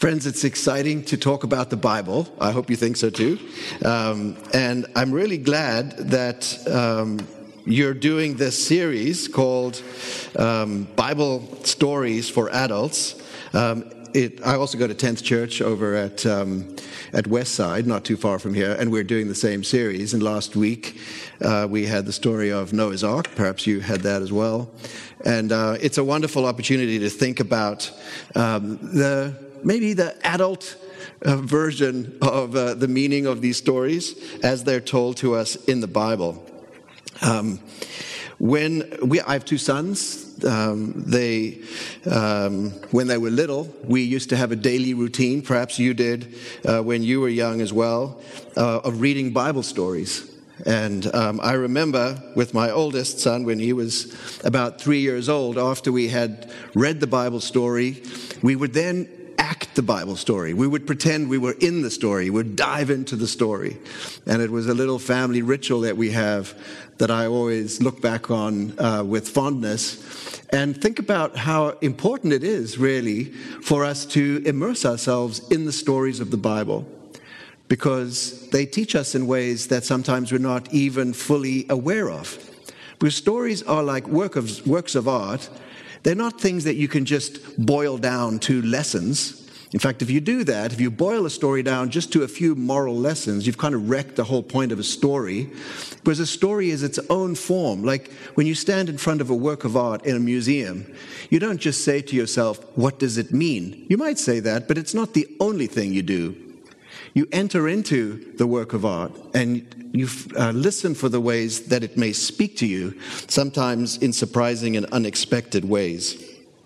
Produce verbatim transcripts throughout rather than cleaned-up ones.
Friends, it's exciting to talk about the Bible. I hope you think so too. Um, and I'm really glad that um, you're doing this series called um, Bible Stories for Adults. Um, it, I also go to tenth Church over at um, at Westside, not too far from here, and we're doing the same series. And last week uh, we had the story of Noah's Ark. Perhaps you had that as well. And uh, it's a wonderful opportunity to think about um, the maybe the adult uh, version of uh, the meaning of these stories as they're told to us in the Bible. Um, when we, I have two sons. Um, they, um, when they were little, we used to have a daily routine. Perhaps you did uh, when you were young as well, uh, of reading Bible stories. And um, I remember with my oldest son, when he was about three years old, after we had read the Bible story, we would then act the Bible story. We would pretend we were in the story. We would dive into the story. And it was a little family ritual that we have that I always look back on uh, with fondness and think about how important it is, really, for us to immerse ourselves in the stories of the Bible, because they teach us in ways that sometimes we're not even fully aware of. Because stories are like work of, works of art. They're not things that you can just boil down to lessons. In fact, if you do that, if you boil a story down just to a few moral lessons, you've kind of wrecked the whole point of a story. Because a story is its own form. Like when you stand in front of a work of art in a museum, you don't just say to yourself, what does it mean? You might say that, but it's not the only thing you do. You enter into the work of art and you uh, listen for the ways that it may speak to you, sometimes in surprising and unexpected ways.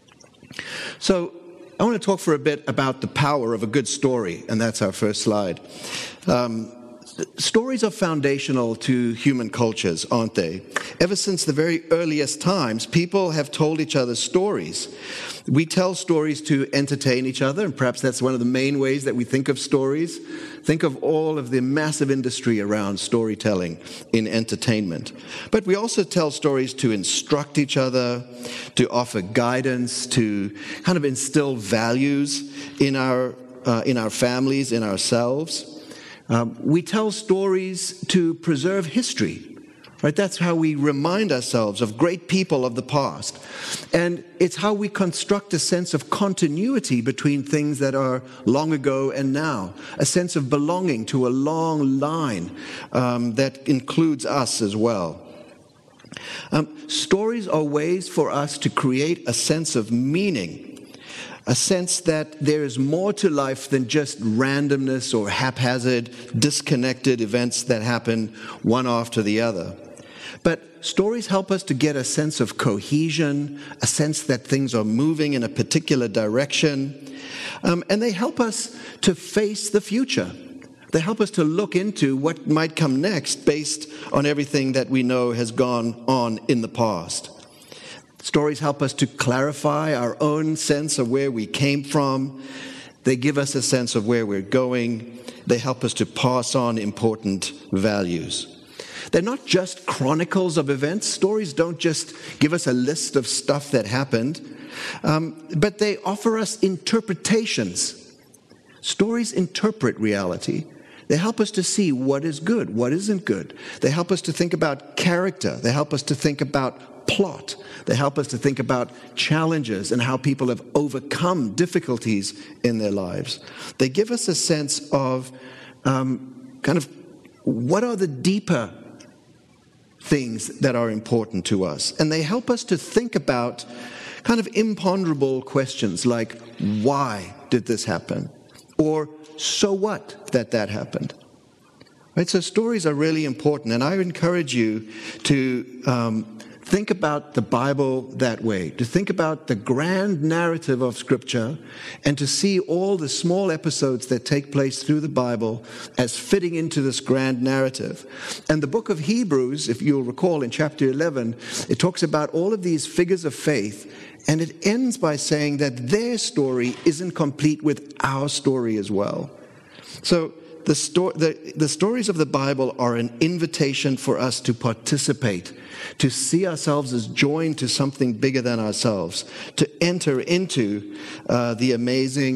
So I want to talk for a bit about the power of a good story, and that's our first slide. Um, Stories are foundational to human cultures, aren't they? Ever since the very earliest times, people have told each other stories. We tell stories to entertain each other, and perhaps that's one of the main ways that we think of stories. Think of all of the massive industry around storytelling in entertainment. But we also tell stories to instruct each other, to offer guidance, to kind of instill values in our uh, in our families, in ourselves. Um, we tell stories to preserve history, right? That's how we remind ourselves of great people of the past. And it's how we construct a sense of continuity between things that are long ago and now, a sense of belonging to a long line um, that includes us as well. Um, stories are ways for us to create a sense of meaning, a sense that there is more to life than just randomness or haphazard, disconnected events that happen one after the other. But stories help us to get a sense of cohesion, a sense that things are moving in a particular direction, um, and they help us to face the future. They help us to look into what might come next based on everything that we know has gone on in the past. Stories help us to clarify our own sense of where we came from. They give us a sense of where we're going. They help us to pass on important values. They're not just chronicles of events. Stories don't just give us a list of stuff that happened, um, but they offer us interpretations. Stories interpret reality. They help us to see what is good, what isn't good. They help us to think about character. They help us to think about plot. They help us to think about challenges and how people have overcome difficulties in their lives. They give us a sense of um, kind of what are the deeper things that are important to us. And they help us to think about kind of imponderable questions like, why did this happen? Or so what that that happened? Right? So stories are really important, and I encourage you to um, think about the Bible that way, to think about the grand narrative of Scripture and to see all the small episodes that take place through the Bible as fitting into this grand narrative. And the book of Hebrews, if you'll recall in chapter eleven, it talks about all of these figures of faith, and it ends by saying that their story isn't complete with our story as well. So the, sto- the, the stories of the Bible are an invitation for us to participate, to see ourselves as joined to something bigger than ourselves, to enter into uh, the amazing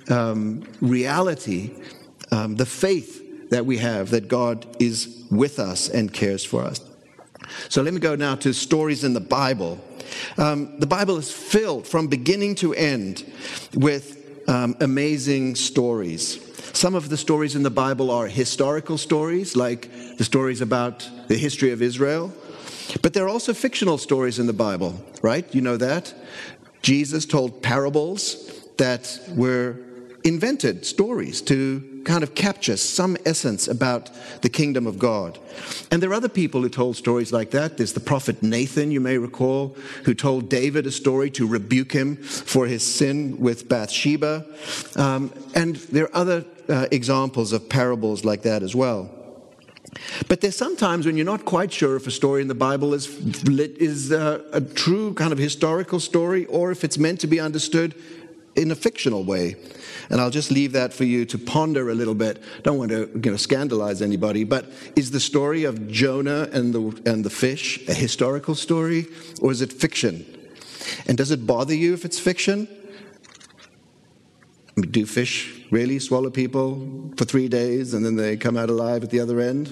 um, reality, um, the faith that we have that God is with us and cares for us. So let me go now to stories in the Bible. Um, the Bible is filled from beginning to end with um, amazing stories. Some of the stories in the Bible are historical stories, like the stories about the history of Israel. But there are also fictional stories in the Bible, right? You know that. Jesus told parables that were invented stories to kind of capture some essence about the kingdom of God. And there are other people who told stories like that. There's the prophet Nathan, you may recall, who told David a story to rebuke him for his sin with Bathsheba. Um, and there are other uh, examples of parables like that as well. But there's sometimes when you're not quite sure if a story in the Bible is, is uh, a true kind of historical story or if it's meant to be understood in a fictional way. And I'll just leave that for you to ponder a little bit. Don't want to, you know, scandalize anybody, but is the story of Jonah and the and the fish a historical story, or is it fiction? And does it bother you if it's fiction? I mean, do fish really swallow people for three days and then they come out alive at the other end?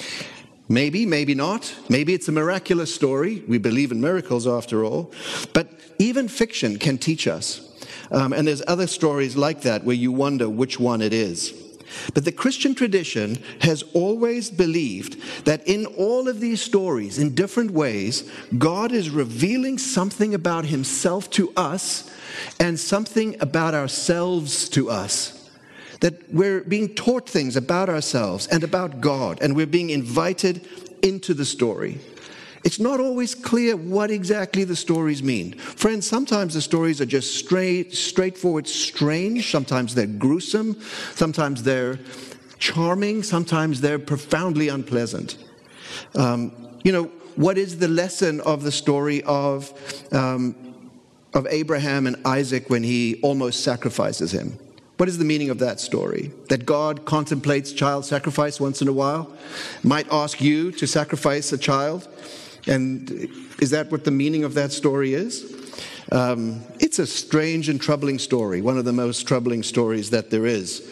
Maybe, maybe not. Maybe it's a miraculous story. We believe in miracles after all. But even fiction can teach us. Um, and there's other stories like that where you wonder which one it is. But the Christian tradition has always believed that in all of these stories, in different ways, God is revealing something about himself to us and something about ourselves to us. That we're being taught things about ourselves and about God, and we're being invited into the story. It's not always clear what exactly the stories mean. Friends, sometimes the stories are just straight, straightforward, strange. Sometimes they're gruesome. Sometimes they're charming. Sometimes they're profoundly unpleasant. Um, you know, what is the lesson of the story of, um, of Abraham and Isaac when he almost sacrifices him? What is the meaning of that story? That God contemplates child sacrifice once in a while? Might ask you to sacrifice a child? And is that what the meaning of that story is? Um, it's a strange and troubling story, one of the most troubling stories that there is.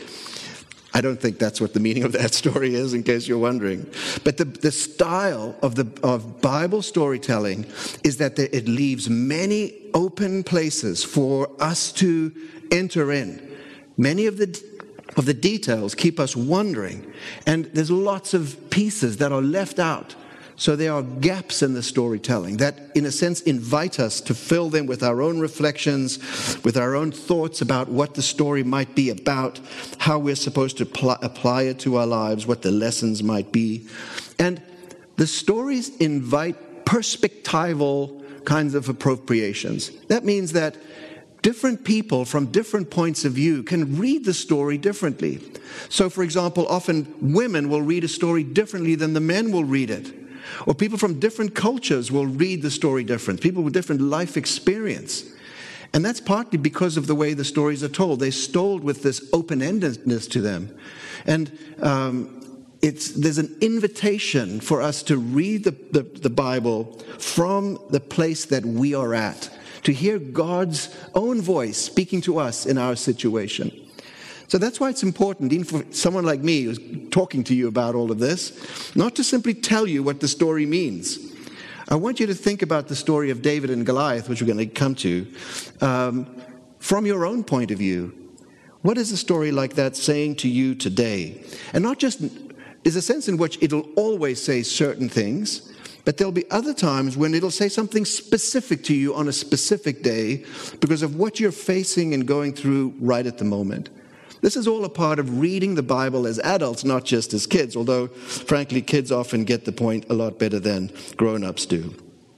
I don't think that's what the meaning of that story is, in case you're wondering. But the, the style of the of Bible storytelling is that the, it leaves many open places for us to enter in. Many of the of the details keep us wondering, and there's lots of pieces that are left out. So there are gaps in the storytelling that, in a sense, invite us to fill them with our own reflections, with our own thoughts about what the story might be about, how we're supposed to pl- apply it to our lives, what the lessons might be. And the stories invite perspectival kinds of appropriations. That means that different people from different points of view can read the story differently. So, for example, often women will read a story differently than the men will read it. Or people from different cultures will read the story different. People with different life experience. And that's partly because of the way the stories are told. They're told with this open-endedness to them. And um, it's there's an invitation for us to read the, the, the Bible from the place that we are at, to hear God's own voice speaking to us in our situation. So that's why it's important, even for someone like me who's talking to you about all of this, not to simply tell you what the story means. I want you to think about the story of David and Goliath, which we're going to come to, um, from your own point of view. What is a story like that saying to you today? And not just, there's a sense in which it'll always say certain things, but there'll be other times when it'll say something specific to you on a specific day because of what you're facing and going through right at the moment. This is all a part of reading the Bible as adults, not just as kids, although, frankly, kids often get the point a lot better than grown-ups do.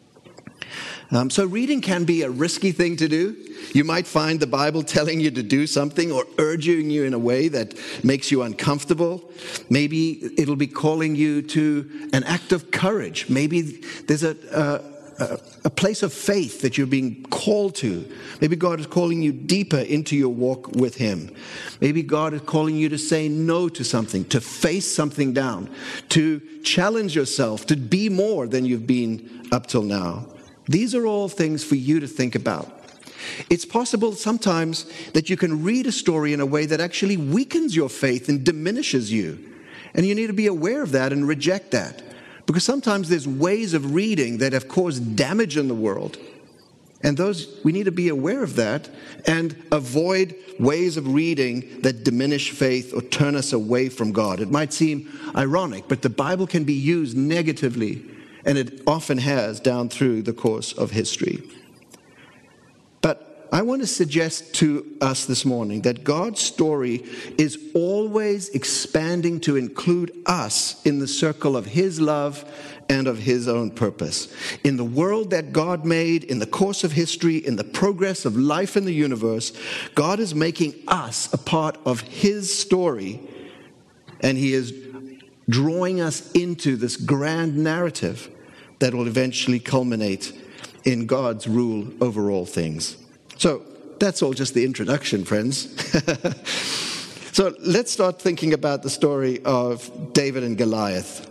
Um, so reading can be a risky thing to do. You might find the Bible telling you to do something or urging you in a way that makes you uncomfortable. Maybe it'll be calling you to an act of courage. Maybe there's a... a a place of faith that you're being called to. Maybe God is calling you deeper into your walk with Him. Maybe God is calling you to say no to something, to face something down, to challenge yourself, to be more than you've been up till now. These are all things for you to think about. It's possible sometimes that you can read a story in a way that actually weakens your faith and diminishes you. And you need to be aware of that and reject that. Because sometimes there's ways of reading that have caused damage in the world. And those, we need to be aware of that and avoid ways of reading that diminish faith or turn us away from God. It might seem ironic, but the Bible can be used negatively, and it often has down through the course of history. But I want to suggest to us this morning that God's story is always expanding to include us in the circle of His love and of His own purpose. In the world that God made, in the course of history, in the progress of life in the universe, God is making us a part of His story, and He is drawing us into this grand narrative that will eventually culminate in God's rule over all things. So that's all just the introduction, friends. So let's start thinking about the story of David and Goliath.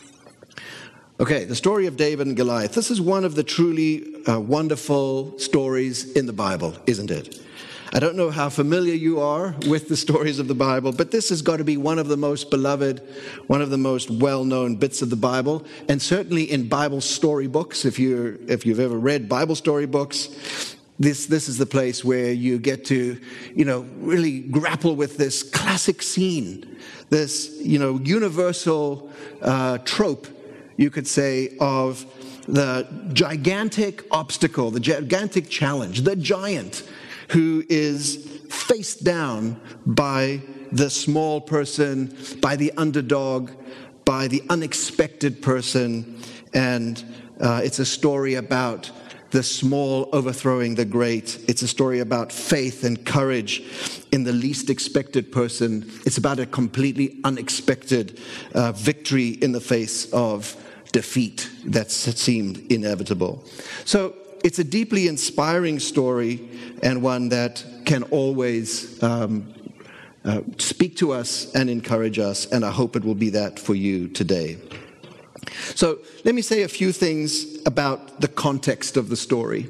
Okay, the story of David and Goliath. This is one of the truly uh, wonderful stories in the Bible, isn't it? I don't know how familiar you are with the stories of the Bible, but this has got to be one of the most beloved, one of the most well-known bits of the Bible, and certainly in Bible storybooks. If you're if you've ever read Bible storybooks, this this is the place where you get to, you know, really grapple with this classic scene, this, you know, universal uh, trope, you could say, of the gigantic obstacle, the gigantic challenge, the giant who is faced down by the small person, by the underdog, by the unexpected person. And uh, it's a story about the small overthrowing the great. It's a story about faith and courage in the least expected person. It's about a completely unexpected uh, victory in the face of defeat that seemed inevitable. So it's a deeply inspiring story, and one that can always um, uh, speak to us and encourage us, and I hope it will be that for you today. So let me say a few things about the context of the story.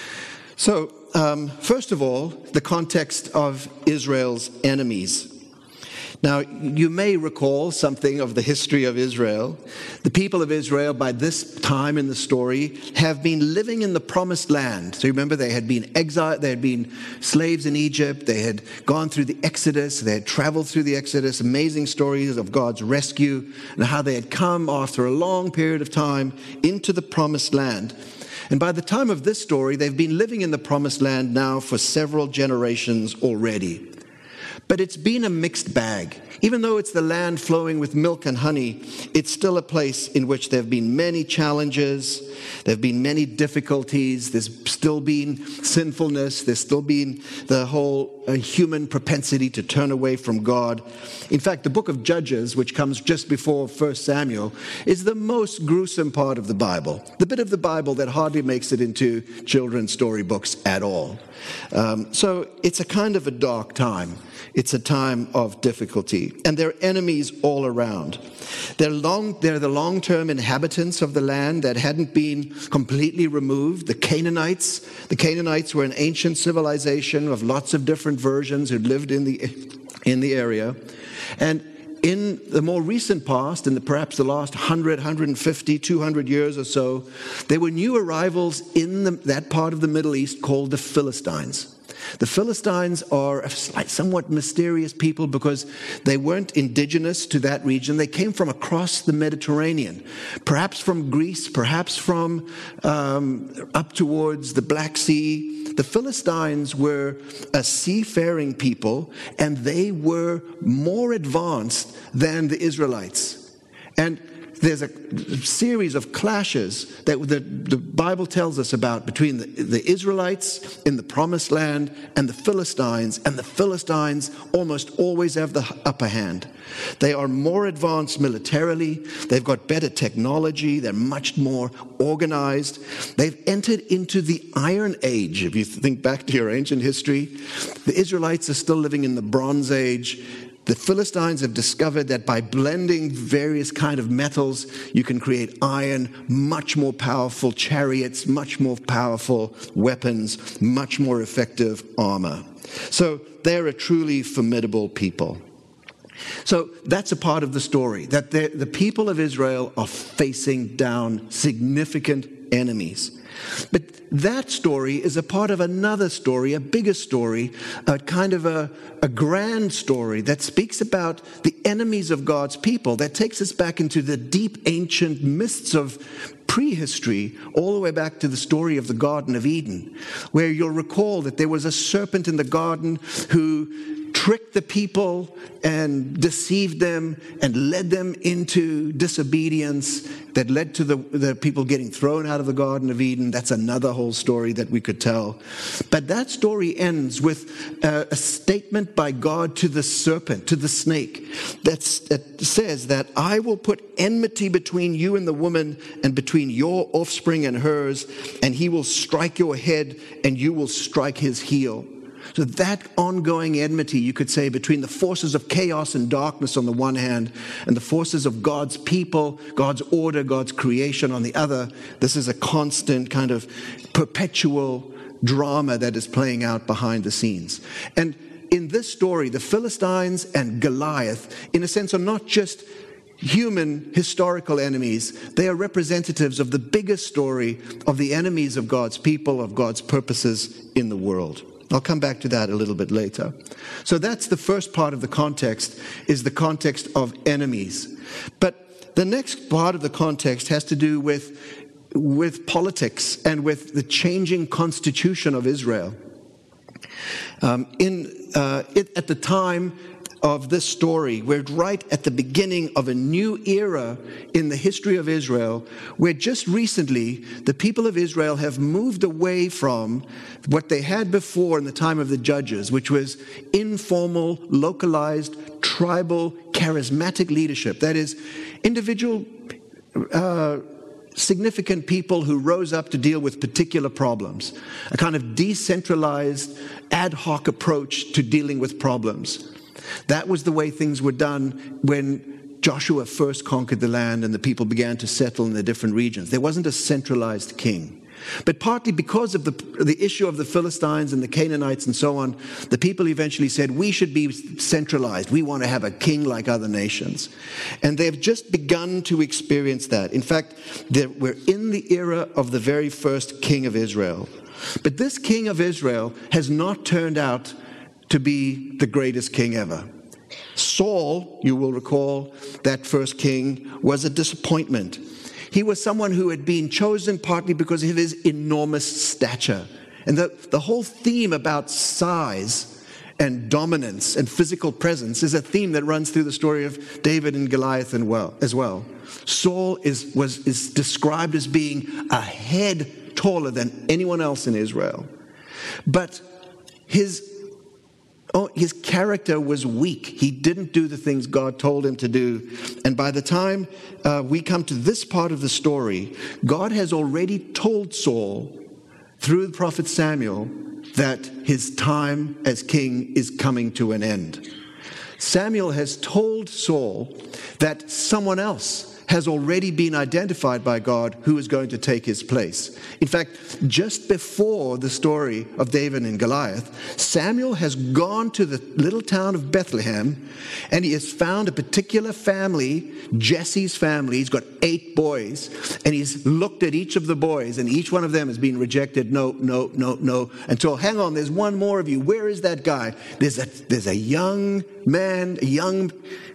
So um, first of all, the context of Israel's enemies. Now, you may recall something of the history of Israel. The people of Israel, by this time in the story, have been living in the promised land. So remember, they had been exiled, they had been slaves in Egypt, they had gone through the Exodus, they had traveled through the Exodus, amazing stories of God's rescue, and how they had come after a long period of time into the promised land. And by the time of this story, they've been living in the promised land now for several generations already. But it's been a mixed bag. Even though it's the land flowing with milk and honey, it's still a place in which there have been many challenges, there have been many difficulties, there's still been sinfulness, there's still been the whole uh, human propensity to turn away from God. In fact, the book of Judges, which comes just before First Samuel, is the most gruesome part of the Bible, the bit of the Bible that hardly makes it into children's storybooks at all. Um, so it's a kind of a dark time. It's a time of difficulty. And there are enemies all around. They're, long, they're the long-term inhabitants of the land that hadn't been completely removed. The Canaanites. The Canaanites were an ancient civilization of lots of different versions who lived in the, in the area. And in the more recent past, in the, perhaps the last one hundred, one hundred fifty, two hundred years or so, there were new arrivals in the, that part of the Middle East called the Philistines. The Philistines are a somewhat mysterious people because they weren't indigenous to that region. They came from across the Mediterranean, perhaps from Greece, perhaps from um, up towards the Black Sea. The Philistines were a seafaring people, and they were more advanced than the Israelites. And there's a series of clashes that the, the Bible tells us about between the, the Israelites in the Promised Land and the Philistines, and the Philistines almost always have the upper hand. They are more advanced militarily, they've got better technology, they're much more organized. They've entered into the Iron Age. If you think back to your ancient history, the Israelites are still living in the Bronze Age. The Philistines have discovered that by blending various kind of metals, you can create iron, much more powerful chariots, much more powerful weapons, much more effective armor. So they're a truly formidable people. So that's a part of the story, that the people of Israel are facing down significant enemies. But that story is a part of another story, a bigger story, a kind of a, a grand story that speaks about the enemies of God's people, that takes us back into the deep ancient mists of prehistory, all the way back to the story of the Garden of Eden, where you'll recall that there was a serpent in the garden who tricked the people and deceived them and led them into disobedience that led to the, the people getting thrown out of the Garden of Eden. That's another whole story that we could tell. But that story ends with a, a statement by God to the serpent, to the snake, that's, that says that I will put enmity between you and the woman and between your offspring and hers, and he will strike your head and you will strike his heel. So that ongoing enmity, you could say, between the forces of chaos and darkness on the one hand and the forces of God's people, God's order, God's creation on the other, this is a constant kind of perpetual drama that is playing out behind the scenes. And in this story, the Philistines and Goliath, in a sense, are not just human historical enemies. They are representatives of the bigger story of the enemies of God's people, of God's purposes in the world. I'll come back to that a little bit later. So that's the first part of the context, is the context of enemies. But the next part of the context has to do with, with politics and with the changing constitution of Israel. Um, in uh, it, at the time of this story, we're right at the beginning of a new era in the history of Israel, where just recently the people of Israel have moved away from what they had before in the time of the judges, which was informal, localized, tribal, charismatic leadership. That is, individual uh, significant people who rose up to deal with particular problems, a kind of decentralized, ad hoc approach to dealing with problems. That was the way things were done when Joshua first conquered the land and the people began to settle in the different regions. There wasn't a centralized king. But partly because of the, the issue of the Philistines and the Canaanites and so on, the people eventually said, we should be centralized. We want to have a king like other nations. And they've just begun to experience that. In fact, we're in the era of the very first king of Israel. But this king of Israel has not turned out to be the greatest king ever. Saul, you will recall, that first king, was a disappointment. He was someone who had been chosen partly because of his enormous stature. And the, the whole theme about size and dominance and physical presence is a theme that runs through the story of David and Goliath and well, as well. Saul is, was, is described as being a head taller than anyone else in Israel. But his Oh, his character was weak. He didn't do the things God told him to do. And by the time uh, we come to this part of the story, God has already told Saul through the prophet Samuel that his time as king is coming to an end. Samuel has told Saul that someone else has already been identified by God who is going to take his place. In fact, just before the story of David and Goliath, Samuel has gone to the little town of Bethlehem and he has found a particular family, Jesse's family. He's got eight boys and he's looked at each of the boys and each one of them has been rejected. No, no, no, no. Until, hang on, there's one more of you. Where is that guy? There's a, there's a young man, a young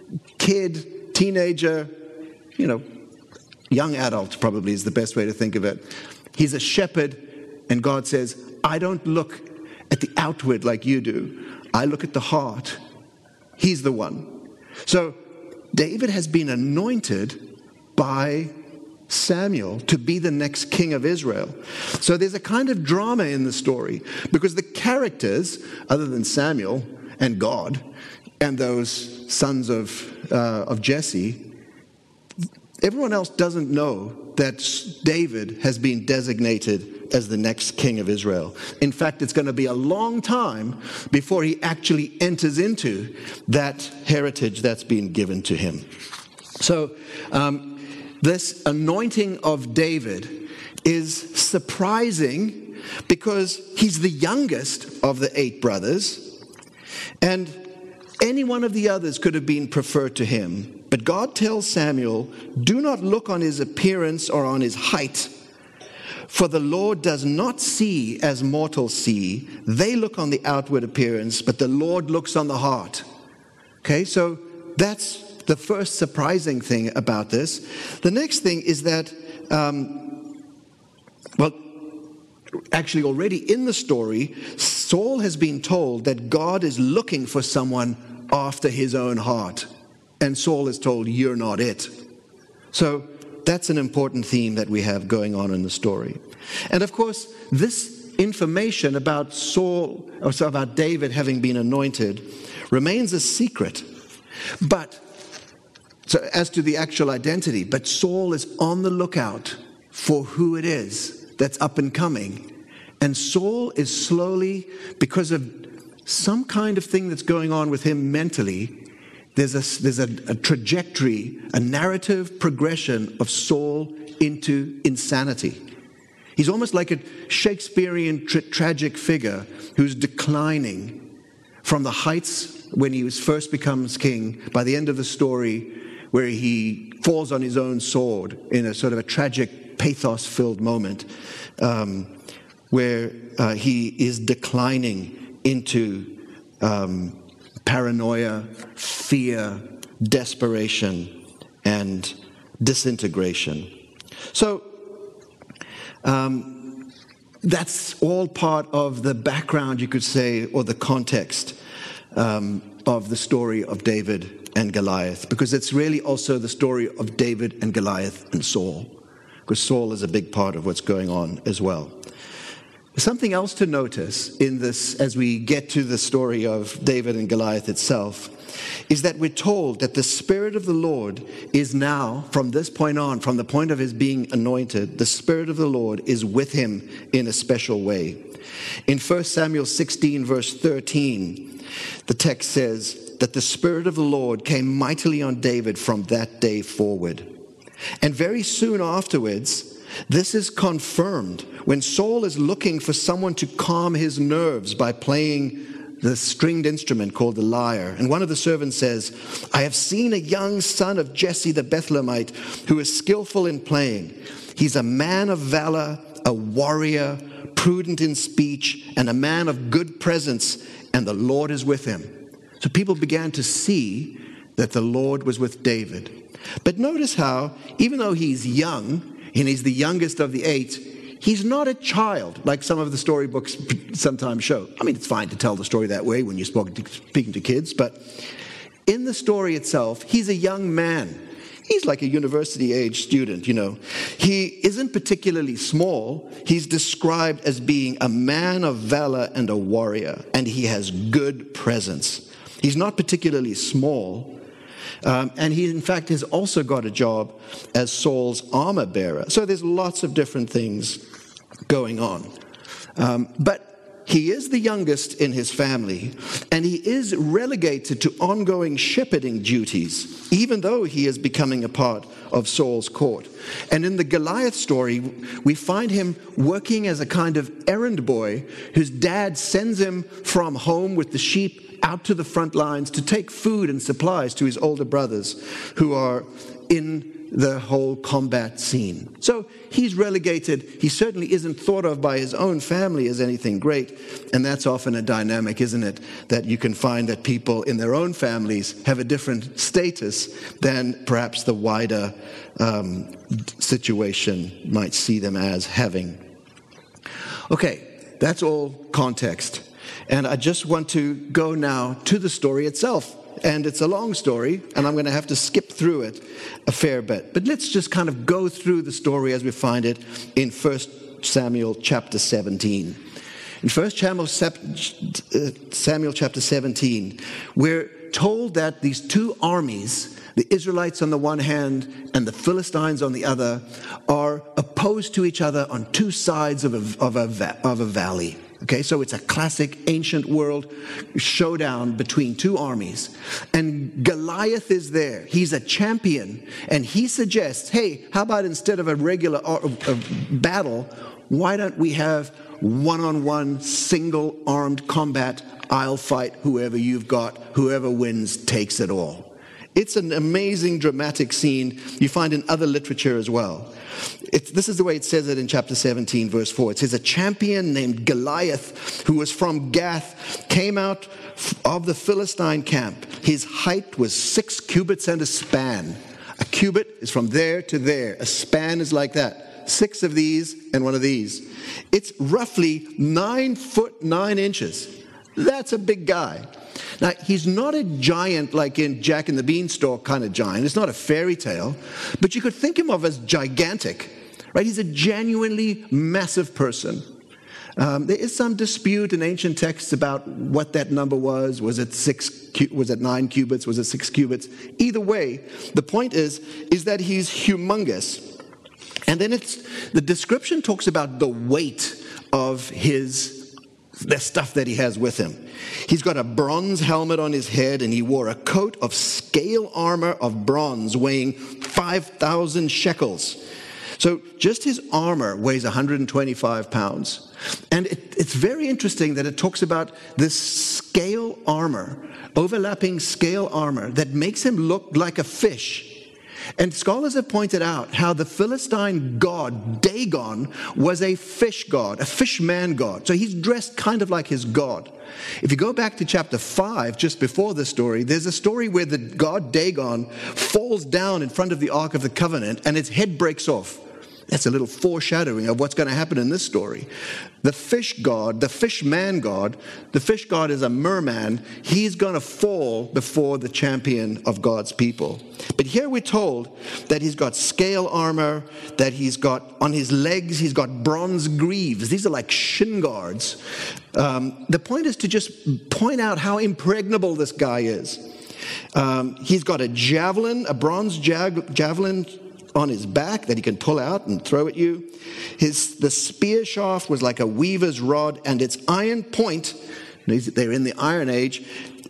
kid, teenager, you know, young adult probably is the best way to think of it. He's a shepherd, and God says, I don't look at the outward like you do. I look at the heart. He's the one. So David has been anointed by Samuel to be the next king of Israel. So there's a kind of drama in the story because the characters, other than Samuel and God and those sons of uh, of Jesse, Everyone else doesn't know that David has been designated as the next king of Israel. In fact, it's going to be a long time before he actually enters into that heritage that's been given to him. So um, this anointing of David is surprising because he's the youngest of the eight brothers, and any one of the others could have been preferred to him. But God tells Samuel, do not look on his appearance or on his height, for the Lord does not see as mortals see. They look on the outward appearance, but the Lord looks on the heart. Okay, so that's the first surprising thing about this. The next thing is that, um, well, actually already in the story, Saul has been told that God is looking for someone after his own heart. And Saul is told, you're not it. So that's an important theme that we have going on in the story. And of course, this information about Saul, or so about David having been anointed, remains a secret. But, so as to the actual identity, but Saul is on the lookout for who it is that's up and coming. And Saul is slowly, because of some kind of thing that's going on with him mentally, There's a, there's a, a trajectory, a narrative progression of Saul into insanity. He's almost like a Shakespearean tra- tragic figure who's declining from the heights when he was first becomes king, by the end of the story where he falls on his own sword in a sort of a tragic pathos-filled moment, um, where uh, he is declining into um, paranoia, fear, desperation, and disintegration. So um, that's all part of the background, you could say, or the context um, of the story of David and Goliath, because it's really also the story of David and Goliath and Saul, because Saul is a big part of what's going on as well. Something else to notice in this, as we get to the story of David and Goliath itself, is that we're told that the Spirit of the Lord is now, from this point on, from the point of his being anointed, the Spirit of the Lord is with him in a special way. In First Samuel sixteen, verse thirteen, the text says that the Spirit of the Lord came mightily on David from that day forward. And very soon afterwards, this is confirmed when Saul is looking for someone to calm his nerves by playing the stringed instrument called the lyre. And one of the servants says, I have seen a young son of Jesse the Bethlehemite who is skillful in playing. He's a man of valor, a warrior, prudent in speech, and a man of good presence, and the Lord is with him. So people began to see that the Lord was with David. But notice how, even though he's young, and he's the youngest of the eight, he's not a child, like some of the storybooks sometimes show. I mean, it's fine to tell the story that way when you're speaking to kids, but in the story itself, he's a young man. He's like a university-age student, you know. He isn't particularly small. He's described as being a man of valor and a warrior, and he has good presence. He's not particularly small. Um, and he, in fact, has also got a job as Saul's armor bearer. So there's lots of different things going on. Um, but he is the youngest in his family, and he is relegated to ongoing shepherding duties, even though he is becoming a part of Saul's court. And in the Goliath story, we find him working as a kind of errand boy whose dad sends him from home with the sheep out to the front lines to take food and supplies to his older brothers who are in the whole combat scene. So he's relegated. He certainly isn't thought of by his own family as anything great. And that's often a dynamic, isn't it? That you can find that people in their own families have a different status than perhaps the wider um, situation might see them as having. Okay, that's all context. And I just want to go now to the story itself. And it's a long story, and I'm going to have to skip through it a fair bit. But let's just kind of go through the story as we find it in First Samuel chapter seventeen. In First Samuel chapter seventeen, we're told that these two armies the Israelites on the one hand and the Philistines on the other, are opposed to each other on two sides of a, of a, va- of a valley. Okay, so it's a classic ancient world showdown between two armies. And Goliath is there. He's a champion. And he suggests, hey, how about instead of a regular uh, uh, battle, why don't we have one-on-one, single-armed combat? I'll fight whoever you've got. Whoever wins takes it all. It's an amazing, dramatic scene you find in other literature as well. It's, this is the way it says it in chapter seventeen, verse four. It says, a champion named Goliath, who was from Gath, came out of the Philistine camp. His height was six cubits and a span. A cubit is from there to there. A span is like that. Six of these and one of these. It's roughly nine foot nine inches. That's a big guy. Now, he's not a giant like in Jack and the Beanstalk kind of giant. It's not a fairy tale. But you could think him of as gigantic, right? He's a genuinely massive person. Um, there is some dispute in ancient texts about what that number was. Was it six? Was it nine cubits? Was it six cubits? Either way, the point is, is that he's humongous. And then it's the description talks about the weight of his the stuff that he has with him. He's got a bronze helmet on his head, and he wore a coat of scale armor of bronze weighing five thousand shekels. So just his armor weighs one hundred twenty-five pounds. And it, it's very interesting that it talks about this scale armor, overlapping scale armor, that makes him look like a fish. And scholars have pointed out how the Philistine god Dagon was a fish god, a fish man god. So he's dressed kind of like his god. If you go back to chapter five, just before this story, there's a story where the god Dagon falls down in front of the Ark of the Covenant and its head breaks off. That's a little foreshadowing of what's going to happen in this story. The fish god, the fish man god, the fish god is a merman. He's going to fall before the champion of God's people. But here we're told that he's got scale armor, that he's got on his legs, he's got bronze greaves. These are like shin guards. Um, the point is to just point out how impregnable this guy is. Um, he's got a javelin, a bronze jag- javelin on his back that he can pull out and throw at you. His the spear shaft was like a weaver's rod, and its iron point, they're in the Iron Age,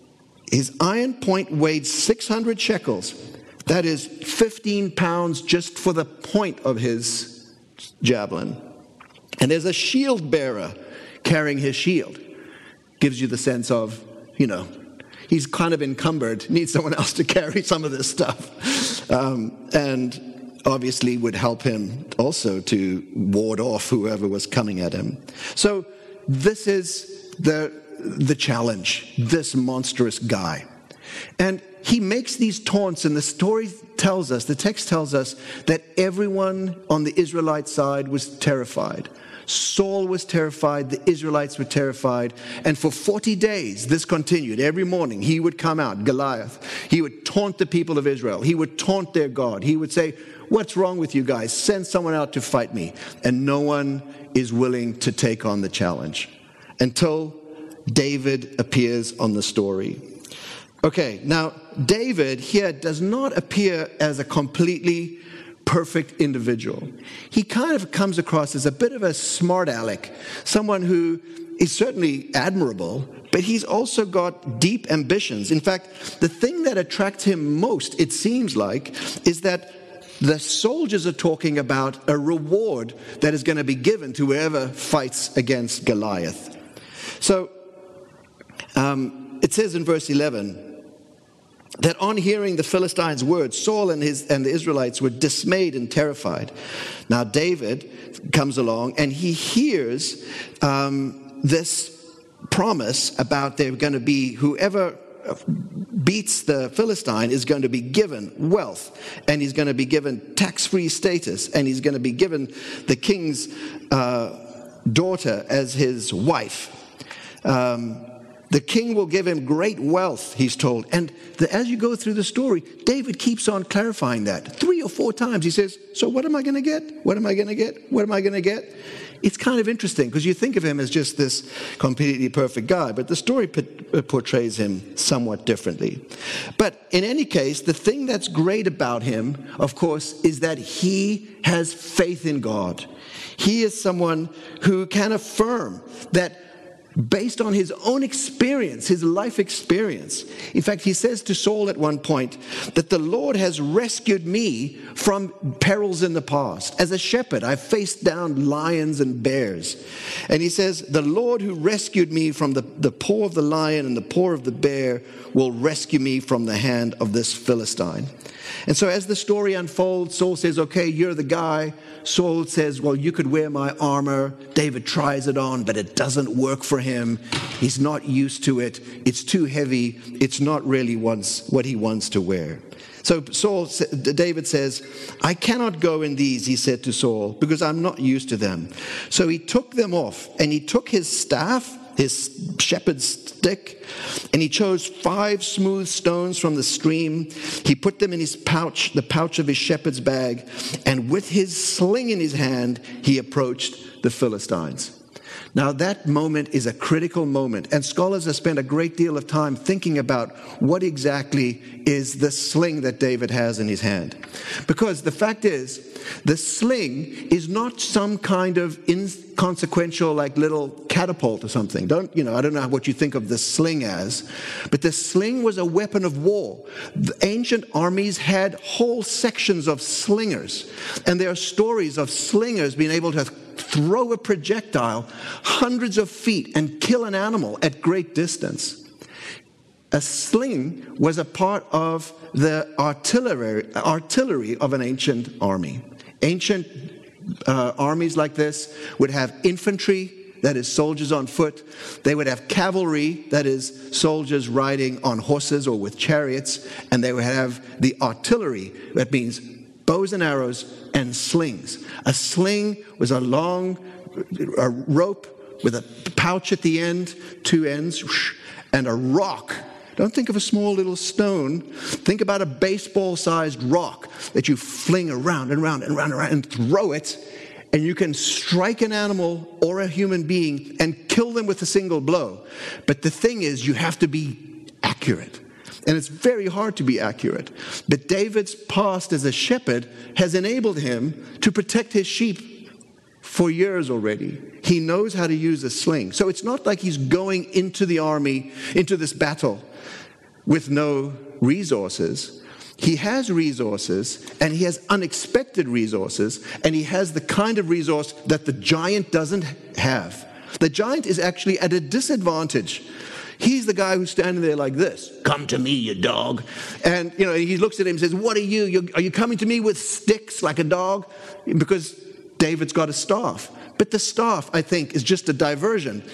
his iron point weighed six hundred shekels. That is fifteen pounds just for the point of his javelin. And there's a shield bearer carrying his shield. Gives you the sense of, you know, he's kind of encumbered, needs someone else to carry some of this stuff. Um, and obviously would help him also to ward off whoever was coming at him. So this is the, the challenge, this monstrous guy. And he makes these taunts, and the story tells us, the text tells us, that everyone on the Israelite side was terrified. Saul was terrified, the Israelites were terrified, and for forty days this continued. Every morning he would come out, Goliath. He would taunt the people of Israel. He would taunt their God. He would say, what's wrong with you guys? Send someone out to fight me. And no one is willing to take on the challenge until David appears on the story. Okay, now David here does not appear as a completely perfect individual. He kind of comes across as a bit of a smart aleck, someone who is certainly admirable, but he's also got deep ambitions. In fact, the thing that attracts him most, it seems like, is that the soldiers are talking about a reward that is going to be given to whoever fights against Goliath. So um, it says in verse eleven, that on hearing the Philistines' words, Saul and his and the Israelites were dismayed and terrified. Now David comes along and he hears um, this promise about they're going to be, whoever beats the Philistine is going to be given wealth, and he's going to be given tax-free status, and he's going to be given the king's uh, daughter as his wife. Um, The king will give him great wealth, he's told. And the, as you go through the story, David keeps on clarifying that. Three or four times he says, so what am I going to get? What am I going to get? What am I going to get? It's kind of interesting because you think of him as just this completely perfect guy, but the story portrays him somewhat differently. But in any case, the thing that's great about him, of course, is that he has faith in God. He is someone who can affirm that based on his own experience, his life experience. In fact, he says to Saul at one point that the Lord has rescued me from perils in the past. As a shepherd, I faced down lions and bears. And he says, the Lord who rescued me from the, the paw of the lion and the paw of the bear will rescue me from the hand of this Philistine. And so as the story unfolds, Saul says, okay, you're the guy. Saul says, well, you could wear my armor. David tries it on, but it doesn't work for him. He's not used to it. It's too heavy. It's not really wants, what he wants to wear. So Saul, David says, I cannot go in these, he said to Saul, because I'm not used to them. So he took them off, and he took his staff, his shepherd's stick, and he chose five smooth stones from the stream. He put them in his pouch, the pouch of his shepherd's bag, and with his sling in his hand, he approached the Philistines. Now that moment is a critical moment, and scholars have spent a great deal of time thinking about what exactly is the sling that David has in his hand. Because the fact is, the sling is not some kind of inconsequential, like little catapult or something. Don't, you know, I don't know what you think of the sling as, but the sling was a weapon of war. The ancient armies had whole sections of slingers, and there are stories of slingers being able to throw a projectile hundreds of feet and kill an animal at great distance. A sling was a part of the artillery, artillery of an ancient army. Ancient uh, armies like this would have infantry, that is soldiers on foot. They would have cavalry, that is soldiers riding on horses or with chariots. And they would have the artillery, that means bows and arrows and slings. A sling was a long a rope with a pouch at the end, two ends, and a rock. Don't think of a small little stone. Think about a baseball-sized rock that you fling around and around and around and around and throw it, and you can strike an animal or a human being and kill them with a single blow. But the thing is, you have to be accurate. And it's very hard to be accurate. But David's past as a shepherd has enabled him to protect his sheep for years already. He knows how to use a sling. So it's not like he's going into the army, into this battle, with no resources. He has resources, and he has unexpected resources, and he has the kind of resource that the giant doesn't have. The giant is actually at a disadvantage. He's the guy who's standing there like this. Come to me, you dog. And, you know, he looks at him and says, what are you? You're, are you coming to me with sticks like a dog? Because David's got a staff. But the staff, I think, is just a diversion.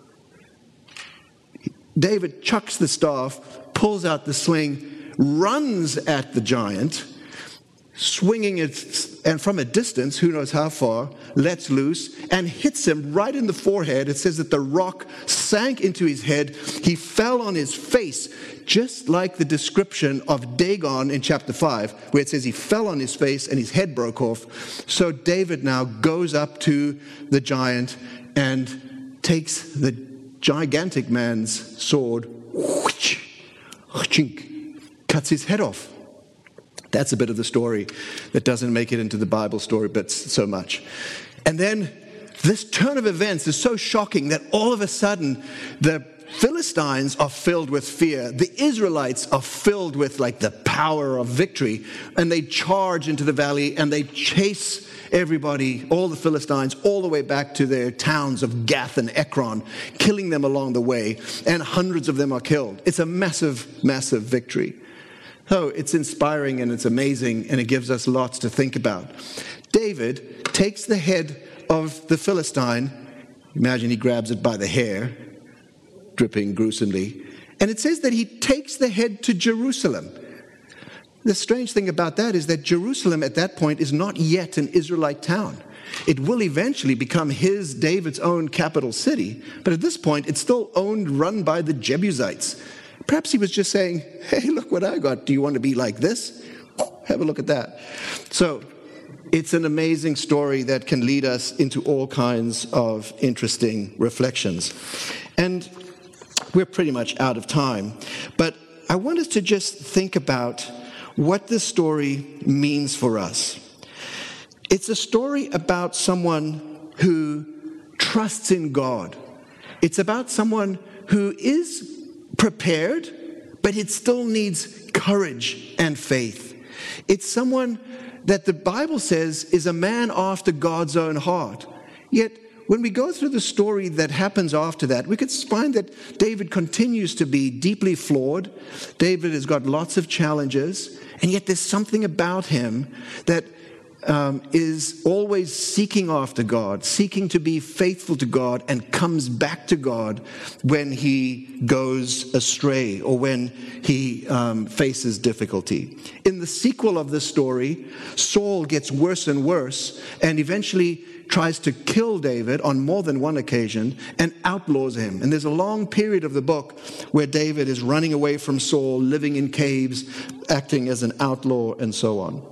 David chucks the staff, pulls out the sling, runs at the giant, swinging it, and from a distance, who knows how far, lets loose and hits him right in the forehead. It says that the rock sank into his head. He fell on his face, just like the description of Dagon in chapter five, where it says he fell on his face and his head broke off. So David now goes up to the giant and takes the gigantic man's sword, cuts his head off. That's a bit of the story that doesn't make it into the Bible story bits so much. And then this turn of events is so shocking that all of a sudden the Philistines are filled with fear. The Israelites are filled with like the power of victory, and they charge into the valley and they chase everybody, all the Philistines, all the way back to their towns of Gath and Ekron, killing them along the way, and hundreds of them are killed. It's a massive, massive victory. So it's inspiring and it's amazing, and it gives us lots to think about. David takes the head of the Philistine. Imagine he grabs it by the hair, dripping gruesomely. And it says that he takes the head to Jerusalem. The strange thing about that is that Jerusalem at that point is not yet an Israelite town. It will eventually become his, David's own capital city. But at this point, it's still owned, run by the Jebusites. Perhaps he was just saying, hey, look what I got. Do you want to be like this? Have a look at that. So it's an amazing story that can lead us into all kinds of interesting reflections. And we're pretty much out of time. But I want us to just think about what this story means for us. It's a story about someone who trusts in God. It's about someone who is prepared, but it still needs courage and faith. It's someone that the Bible says is a man after God's own heart. Yet, when we go through the story that happens after that, we could find that David continues to be deeply flawed. David has got lots of challenges, and yet there's something about him that Um, is always seeking after God, seeking to be faithful to God, and comes back to God when he goes astray or when he um, faces difficulty. In the sequel of this story, Saul gets worse and worse and eventually tries to kill David on more than one occasion and outlaws him. And there's a long period of the book where David is running away from Saul, living in caves, acting as an outlaw, and so on.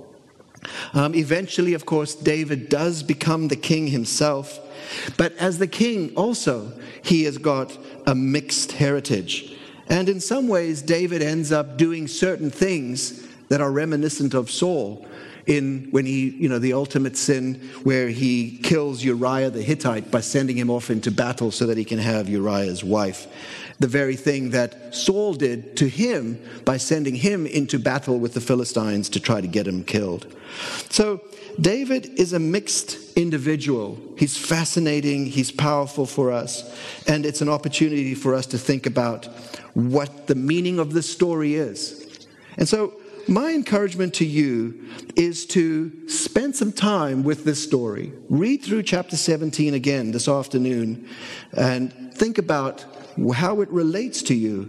Um, eventually, of course, David does become the king himself. But as the king also, he has got a mixed heritage. And in some ways, David ends up doing certain things that are reminiscent of Saul. In when he, you know, the ultimate sin where he kills Uriah the Hittite by sending him off into battle so that he can have Uriah's wife. The very thing that Saul did to him by sending him into battle with the Philistines to try to get him killed. So David is a mixed individual. He's fascinating, he's powerful for us, and it's an opportunity for us to think about what the meaning of this story is. And so my encouragement to you is to spend some time with this story. Read through chapter seventeen again this afternoon and think about how it relates to you.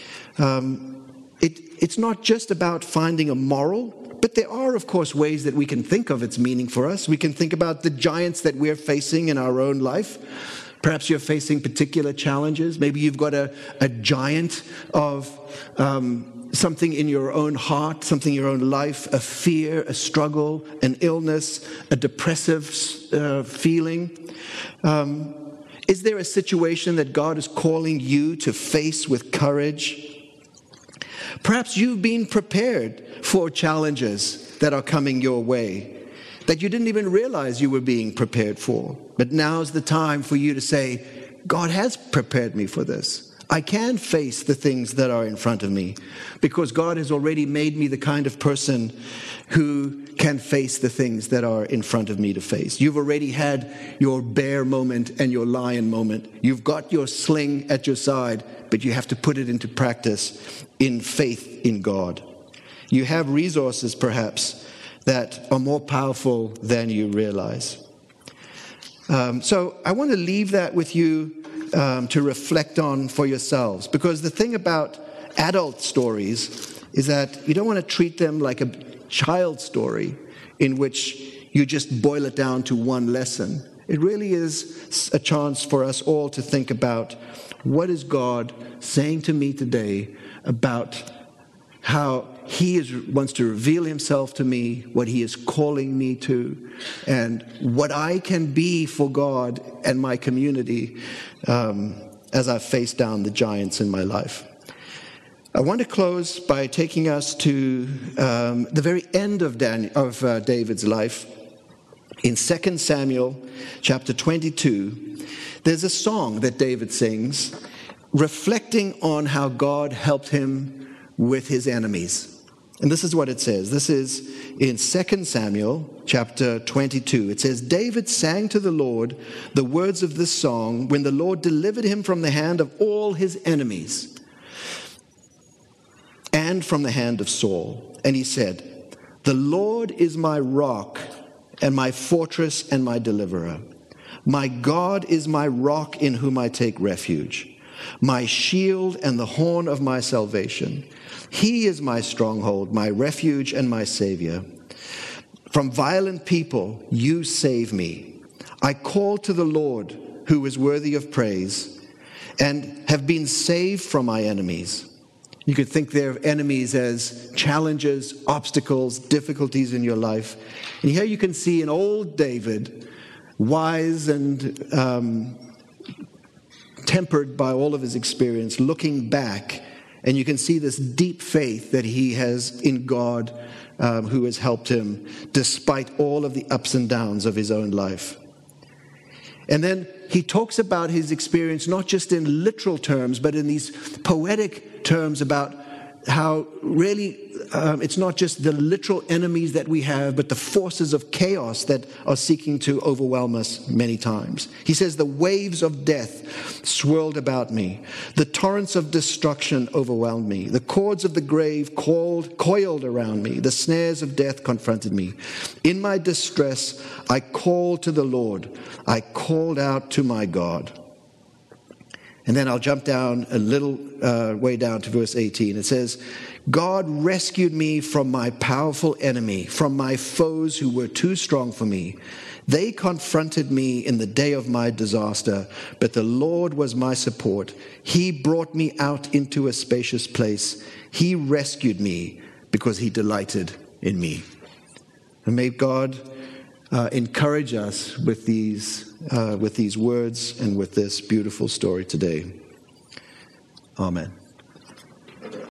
Um, it, it's not just about finding a moral, but there are, of course, ways that we can think of its meaning for us. We can think about the giants that we're facing in our own life. Perhaps you're facing particular challenges. Maybe you've got a, a giant of um, something in your own heart, something in your own life, a fear, a struggle, an illness, a depressive uh, feeling. Um, Is there a situation that God is calling you to face with courage? Perhaps you've been prepared for challenges that are coming your way that you didn't even realize you were being prepared for. But now's the time for you to say, God has prepared me for this. I can face the things that are in front of me because God has already made me the kind of person who can face the things that are in front of me to face. You've already had your bear moment and your lion moment. You've got your sling at your side, but you have to put it into practice in faith in God. You have resources, perhaps, that are more powerful than you realize. Um, so I want to leave that with you um, to reflect on for yourselves, because the thing about adult stories is that you don't want to treat them like a child story in which you just boil it down to one lesson. It really is a chance for us all to think about, what is God saying to me today about how he is, wants to reveal himself to me, what he is calling me to, and what I can be for God and my community um, as I face down the giants in my life. I want to close by taking us to um, the very end of, Daniel, of uh, David's life. In Second Samuel chapter twenty-two, there's a song that David sings reflecting on how God helped him with his enemies. And this is what it says. This is in Second Samuel chapter twenty-two. It says, David sang to the Lord the words of this song when the Lord delivered him from the hand of all his enemies and from the hand of Saul. And he said, the Lord is my rock and my fortress and my deliverer. My God is my rock in whom I take refuge, my shield and the horn of my salvation. He is my stronghold, my refuge and my savior. From violent people, you save me. I call to the Lord, who is worthy of praise, and have been saved from my enemies. You could think there of enemies as challenges, obstacles, difficulties in your life. And here you can see an old David, wise and um, tempered by all of his experience, looking back. And you can see this deep faith that he has in God, um, who has helped him despite all of the ups and downs of his own life. And then he talks about his experience not just in literal terms, but in these poetic terms about how really um, it's not just the literal enemies that we have, but the forces of chaos that are seeking to overwhelm us many times. He says, the waves of death swirled about me. The torrents of destruction overwhelmed me. The cords of the grave coiled, coiled around me. The snares of death confronted me. In my distress, I called to the Lord. I called out to my God. And then I'll jump down a little uh, way down to verse eighteen. It says, God rescued me from my powerful enemy, from my foes who were too strong for me. They confronted me in the day of my disaster, but the Lord was my support. He brought me out into a spacious place. He rescued me because he delighted in me. And may God uh, encourage us with these Uh, with these words and with this beautiful story today. Amen.